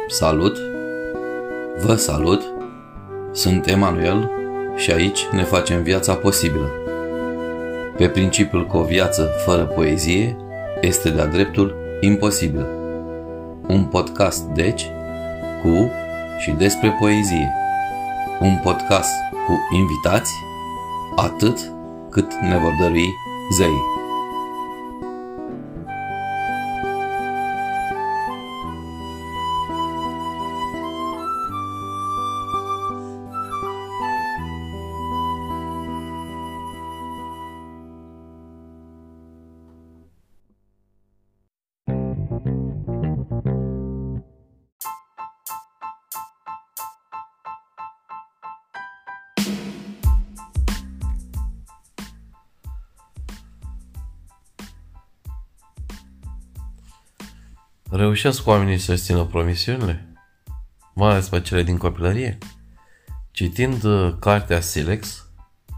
Salut! Vă salut! Sunt Emanuel și aici ne facem viața posibilă. Pe principiul că o viață fără poezie este de-a dreptul imposibilă. Un podcast, deci, cu și despre poezie. Un podcast cu invitați, atât cât ne vor dărui zeii. Reușesc oamenii să-și țină promisiunile? Mai ales pe cele din copilărie? Citind cartea Silex,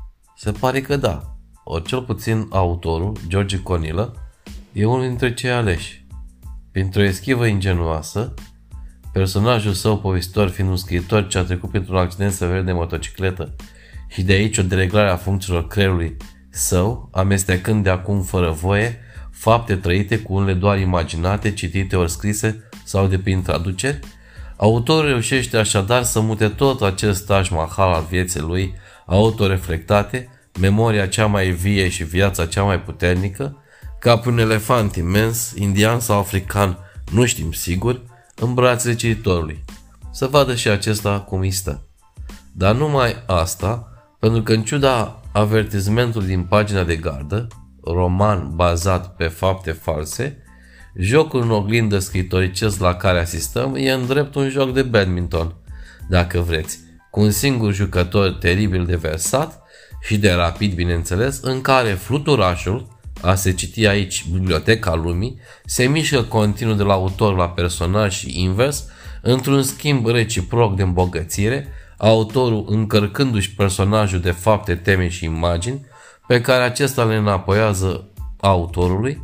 se pare că da. Ori cel puțin autorul, George Conilă, e unul dintre cei aleși. Printr-o eschivă ingenuoasă, personajul său povestitor fiind un scriitor ce a trecut printr-un accident sever de motocicletă și de aici o dereglare a funcțiilor creierului său, amestecând de acum fără voie fapte trăite cu unele doar imaginate, citite ori scrise sau de prin traduceri, autorul reușește așadar să mute tot acest Taj Mahal al vieții lui autoreflectate, memoria cea mai vie și viața cea mai puternică, ca pe un elefant imens, indian sau african, nu știm sigur, în brațele cititorului. Să vadă și acesta cum îi stă. Dar numai asta, pentru că în ciuda avertizmentului din pagina de gardă, roman bazat pe fapte false, jocul în oglindă scriitoricesc la care asistăm e în drept un joc de badminton, dacă vreți, cu un singur jucător teribil de versat și de rapid, bineînțeles, în care fluturașul, a se citi aici biblioteca lumii, se mișcă continuu de la autor la personaj și invers, într-un schimb reciproc de îmbogățire, autorul încărcându-și personajul de fapte, teme și imagini, pe care acesta le înapoiază autorului,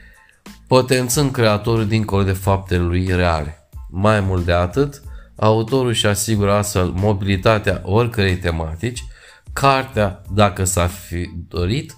potențând creatorul dincolo de faptele lui reale. Mai mult de atât, autorul își asigură astfel mobilitatea oricărei tematici, cartea, dacă s-ar fi dorit,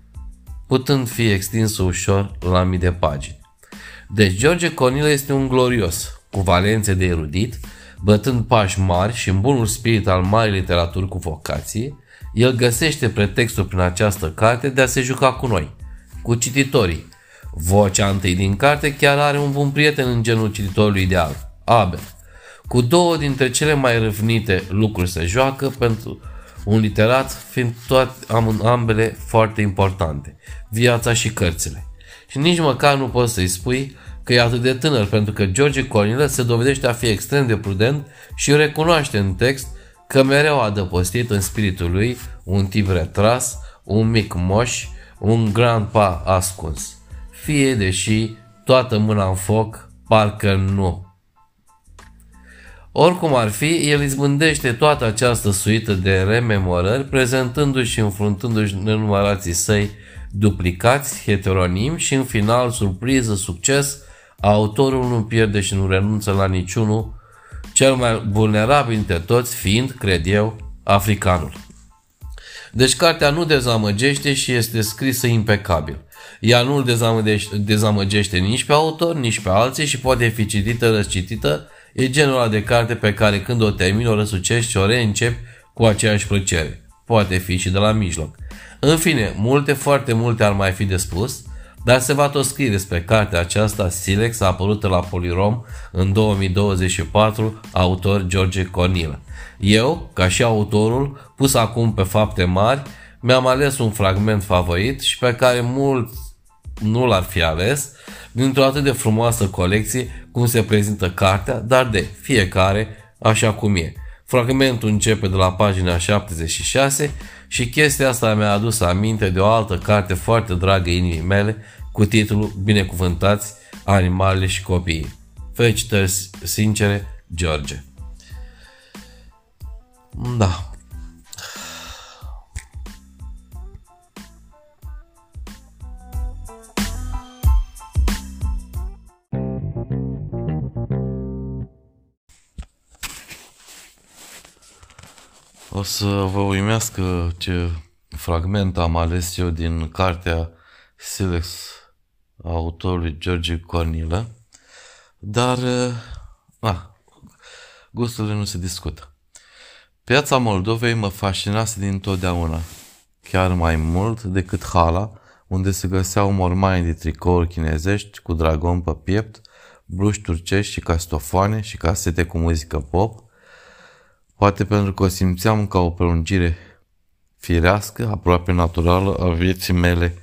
putând fi extinsă ușor la mii de pagini. Deci George Conilă este un glorios, cu valențe de erudit, bătând pași mari și în bunul spirit al marii literaturi cu vocație, el găsește pretextul prin această carte de a se juca cu noi, cu cititorii. Vocea întâi din carte chiar are un bun prieten în genul cititorului ideal, Abel. Cu două dintre cele mai râvnite lucruri se joacă pentru un literat, fiind ambele foarte importante, viața și cărțile. Și nici măcar nu poți să-i spui că e atât de tânăr, pentru că George Conilă se dovedește a fi extrem de prudent și recunoaște în text că mereu a adăpostit în spiritul lui un tip retras, un mic moș, un grandpa ascuns. Fie deși toată mâna în foc, parcă nu. Oricum ar fi, el izbândește toată această suită de rememorări, prezentându-și și înfruntându-și nenumărații săi duplicați, heteronimi și în final, surpriză, succes, autorul nu pierde și nu renunță la niciunul, cel mai vulnerabil dintre toți fiind, cred eu, africanul. Deci cartea nu dezamăgește și este scrisă impecabil. Ea nu îl dezamăgește nici pe autor, nici pe alții și poate fi citită, răscitită. E genul ăla de carte pe care când o termini, o răsucești și o reîncepi cu aceeași plăcere. Poate fi și de la mijloc. În fine, foarte multe ar mai fi de spus, dar se va tot scrie despre cartea aceasta, Silex, apărută la Polirom în 2024, autor George Conilă. Eu, ca și autorul, pus acum pe fapte mari, mi-am ales un fragment favorit și pe care mulți nu l-ar fi ales, dintr-o atât de frumoasă colecție cum se prezintă cartea, dar de fiecare așa cum e. Fragmentul începe de la pagina 76 și chestia asta mi-a adus aminte de o altă carte foarte dragă inimii mele cu titlul Binecuvântați animalele și copiii. Felicitări sincere, George. Da. O să vă uimească ce fragment am ales eu din cartea Silex a autorului George Cornilă, dar gusturile nu se discută. Piața Moldovei mă fascinase dintotdeauna, chiar mai mult decât hala, unde se găseau mormani de tricouri chinezești cu dragon pe piept, bluși turcești și castofoane și casete cu muzică pop, poate pentru că o simțeam ca o prelungire firească, aproape naturală a vieții mele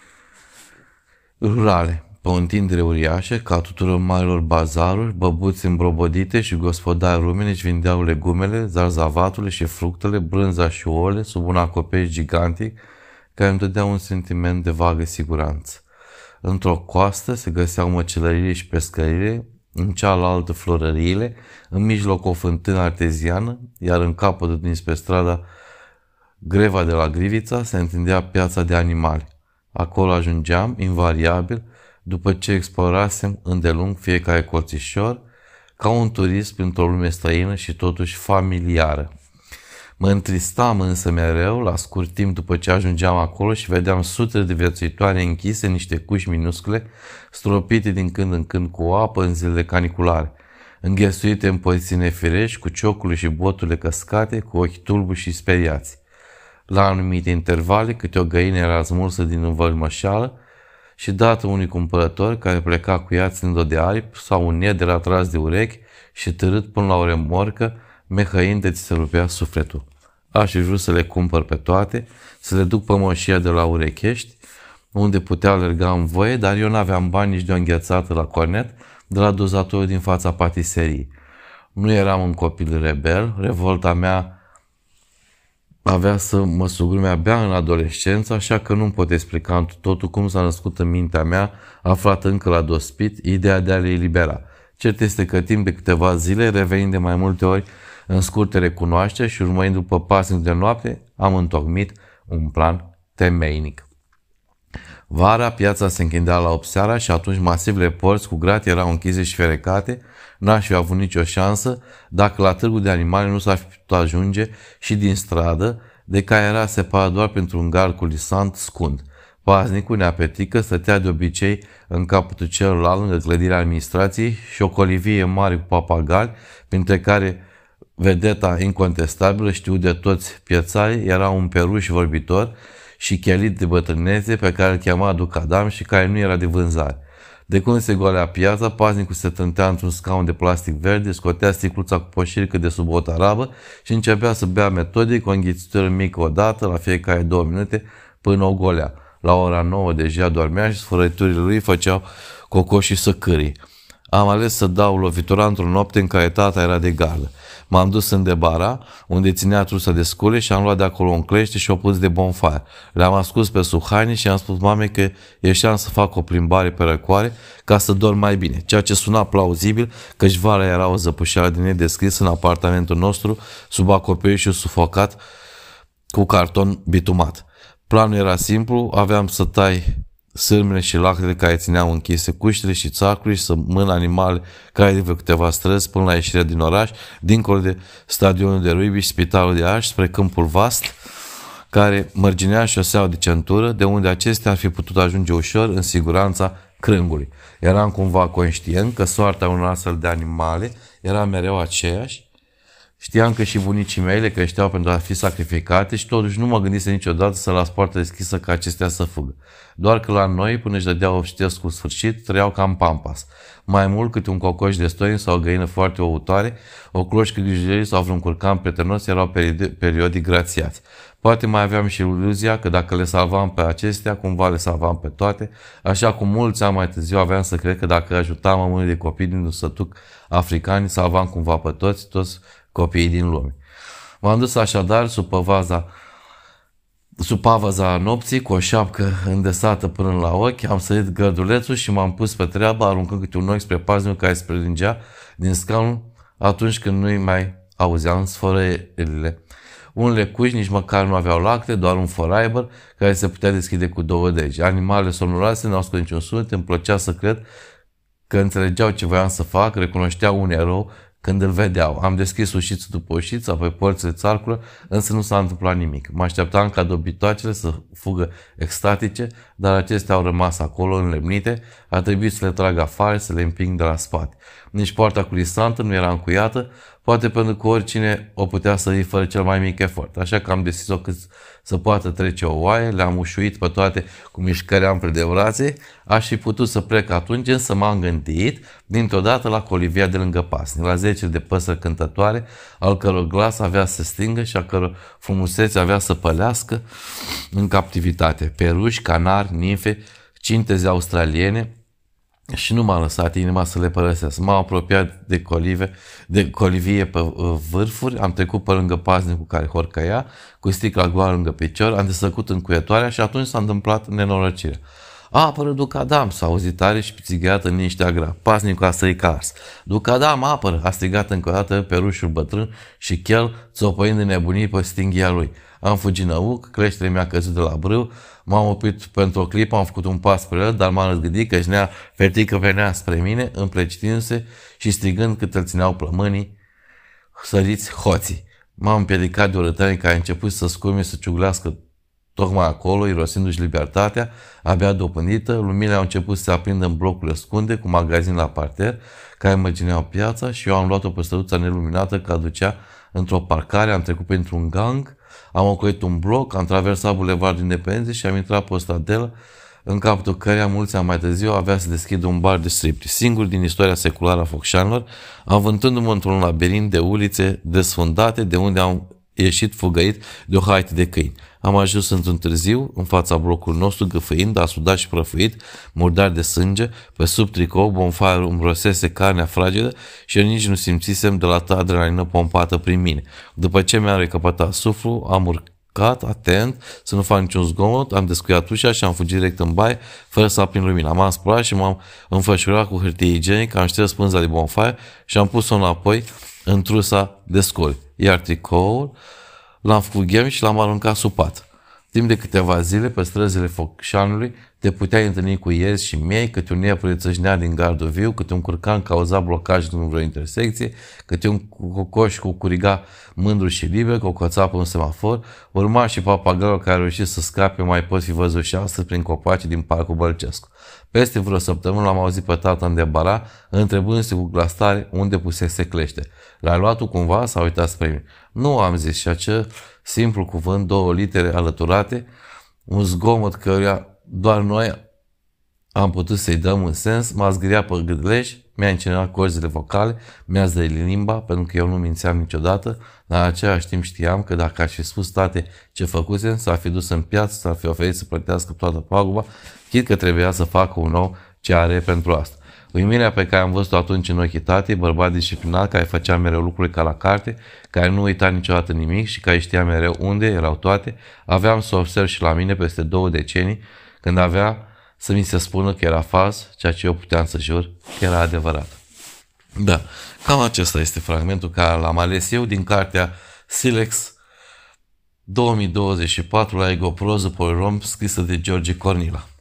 rurale. Pe o întindere uriașă, ca tuturor marilor bazaruri, băbuți îmbrobodite și gospodari rumeni își vindeau legumele, zarzavaturile și fructele, brânza și ouăle sub un acoperiș gigantic care îmi dădea un sentiment de vagă siguranță. Într-o coastă se găseau măcelăriile și pescăriile, în cealaltă florăriile, în mijloc o fântână arteziană, iar în capătul dinspre strada Greva de la Grivița se întindea piața de animale. Acolo ajungeam, invariabil, după ce explorasem îndelung fiecare colțișor, ca un turist printr-o lume străină și totuși familiară. Mă întristam însă mereu, la scurt timp după ce ajungeam acolo și vedeam sute de viețuitoare închise în niște cuși minuscule, stropite din când în când cu apă în zilele caniculare, înghesuite în poziții nefirești, cu ciocurile și boturile căscate, cu ochi tulburi și speriați. La anumite intervale, câte o găină era smulsă din învălmășeală și dată unui cumpărător care pleca cu ea ținând-o de aripi sau un ied era tras de urechi și târât până la o remorcă, mehăind de ți se rupea sufletul. Aș fi vrut să le cumpăr pe toate, să le duc pe moșia de la Urechești, unde putea alerga în voie, dar eu n-aveam bani nici de o înghețată la cornet de la dozatorul din fața patiserii. Nu eram un copil rebel, revolta mea avea să mă sugrume abia în adolescență, așa că nu-mi pot explica totul cum s-a născut în mintea mea, aflată încă la dospit, ideea de a le elibera. Cert este că timp de câteva zile, revenind de mai multe ori în scurte recunoașteri și urmărind după pasnic de noapte, am întocmit un plan temeinic. Vara, piața se închidea la 8 seara și atunci masivele porți cu gratii erau închise și ferecate, n-aș fi avut nicio șansă dacă la târgul de animale nu s-ar fi putut ajunge și din stradă, de care era separat doar pentru un gard culisant scund. Paznicul neapetică stătea de obicei în capătul celălalt lângă clădirea administrației și o colivie mare cu papagali, printre care vedeta incontestabilă, știut de toți piețarii, era un peruș vorbitor și chelit de bătrânețe pe care îl chema Ducadam și care nu era de vânzare. De când se golea piața, paznicul se trântea într-un scaun de plastic verde, scotea sticluța cu poșirică de sub o tarabă și începea să bea metodic o înghițitură mică odată, la fiecare 2 minute, până o golea. La ora 9 deja dormea și sfărăiturile lui făceau cocoșii să cârii. Am ales să dau lovitura într-o noapte în care tata era de gardă. M-am dus în Debara, unde ținea trusă de scule și am luat de acolo un clește și o pus de bonfire. Le-am ascuns pe sub haine și am spus mamei că ieșeam să fac o plimbare pe răcoare ca să dorm mai bine, ceea ce suna plauzibil, căci vara era o zăpușeală de nedescris în apartamentul nostru, sub acoperișul sufocat cu carton bitumat. Planul era simplu, aveam să tai sârmele și lactele care țineau închise cuștile și țarcului și să mân animale care de câteva străzi până la ieșirea din oraș, dincolo de stadionul de rugby și spitalul de Iași, spre câmpul vast, care mărginea șoseaua de centură, de unde acestea ar fi putut ajunge ușor în siguranța crângului. Eram cumva conștient că soarta unor astfel de animale era mereu aceeași. Știam că și bunicii mei le creșteau pentru a fi sacrificate și totuși nu mă gândise niciodată să las poarta deschisă ca acestea să fugă. Doar că la noi, până își dădeau obștescul sfârșit, trăiau cam pampas. Mai mult câte un cocoș de stoin sau o găină foarte ouătoare, o cloșcă grijulie sau vreun curcan prietenos erau periodic grațiați. Poate mai aveam și iluzia că dacă le salvam pe acestea, cumva le salvam pe toate, așa cum mulți ani mai târziu aveam să cred că dacă ajutam o mână de copii din un sătuc africani, salvam cumva pe toți copiii din lume. M-am dus așadar sub pavaza nopții, cu o șapcă îndesată până la ochi, am sărit gărdulețul și m-am pus pe treabă, aruncând câte un ochi spre paznicul care se prelingea din scaun atunci când nu-i mai auzeam sfărăielile. Unele cuși nici măcar nu aveau lacte, doar un foraibăr care se putea deschide cu 2 degi. Animalele somnoroase n-au scos niciun sunet, îmi plăcea să cred că înțelegeau ce voiam să fac, recunoșteau un erou când îl vedeau. Am deschis ușiță după ușiță, apoi porțile țarculă, însă nu s-a întâmplat nimic. Mă așteptam ca dobitoacele să fugă extatice, dar acestea au rămas acolo, înlemnite, a trebuit să le trag afară, să le împing de la spate. Nici poarta culisantă nu era încuiată, poate pentru că oricine o putea sări fără cel mai mic efort. Așa că am deschis-o cât să poată trece o oaie, le-am ușuit pe toate cu mișcări ample de brațe, aș fi putut să plec atunci, însă m-am gândit dintr-o dată la colivia de lângă pasnic, la 10 de păsări cântătoare, al căror glas avea să stingă și a căror frumusețe avea să pălească în captivitate. Peruși, canari, nimfe, cinteze australiene, și nu m-a lăsat inima să le părăsesc. M-am apropiat de colivie pe vârfuri, am trecut pe lângă paznicul care horcăia, cu sticla goală lângă picior, am desăcut încuietoarea și atunci s-a întâmplat nenorocirea. Apără, Ducadam, s-a auzit tare și pițigheat în liniștea grea. Paznicul a sărit ca ars. Ducadam, apără, a strigat încă o dată perușul bătrân și chel, țopăind în nebunii pe stinghia lui. Am fugit năuc, creșterea mi-a căzut de la brâu, m-am oprit pentru o clipă, am făcut un pas spre el, dar m-am răzgândit că își fertică venea spre mine, împlecitindu-se și strigând cât îl țineau plămânii săriți hoții. M-am împiedicat de o rătărie care a început să scurme, să ciuglească tocmai acolo, irosindu-și libertatea, abia dopândită, luminile au început să se aprindă în blocurile scunde, cu magazin la parter, care mărgineau piața și eu am luat o păstăruță neluminată care ducea într-o parcare, am trecut printr-un gang, am ocolit un bloc, am traversat Bulevardul Independenței și am intrat pe o stradelă în capătul căreia mulți ani mai târziu avea să deschidă un bar de striptease. Singur din istoria seculară a focșanilor, avântându-mă într-un labirint de ulițe desfundate, de unde am ieșit fugăit de o haită de câini. Am ajuns într-un târziu, în fața blocului nostru, gâfâind, asudat și prăfuit, murdar de sânge, pe sub tricou, bonfire îmbrosese carnea fragedă și eu nici nu simțisem de la adrenalină pompată prin mine. După ce mi-am recăpătat suflu, am urcat, atent, să nu fac niciun zgomot, am descuiat ușa și am fugit direct în baie, fără să aprind lumina. M-am spălat și m-am înfășurat cu hârtie igienică, am șters pânza de bonfire și am pus-o înapoi în trusa de scoli. Iar tricoul l-am făcut ghem și l-am aruncat sub pat. Timp de câteva zile, pe străzile Focșanului, te puteai întâlni cu iezi și miei, câte un iepure țâșnea din gardul viu, câte un curcan cauza blocaj în vreo intersecție, câte un cocoș cucuriga mândru și liber, cocoța pe un semafor, urma și papagaiul care a reușit să scape, mai pot fi văzut și astăzi prin copacii din Parcul Bălcescu. Peste vreo săptămână l-am auzit pe tata în debara, întrebându-se cu glas tare unde pusese clește. L-ai luat tu cumva? S-a uitat spre mine. Nu, am zis, și acel simplu cuvânt, 2 litere alăturate, un zgomot căruia doar noi am putut să-i dăm un sens, m-a zgâriat pe gâdleș, mi-a incinerat corzile vocale, mi-a zdărit limba, pentru că eu nu mințeam niciodată, dar în același timp știam că dacă aș fi spus toate ce făcusem, s-ar fi dus în piață, s-ar fi oferit să plătească toată paguba, chit că trebuia să facă un nou ce are pentru asta. Uimirea pe care am văzut-o atunci în ochii tatei, bărbat disciplinat, care făcea mereu lucrurile ca la carte, care nu uita niciodată nimic și care știa mereu unde erau toate, aveam să observ și la mine peste 2 decenii, când avea să mi se spună că era fals, ceea ce eu puteam să jur că era adevărat. Da, cam acesta este fragmentul care l-am ales eu din cartea Silex 2024 la Egoproză Polirom, scrisă de George Cornila.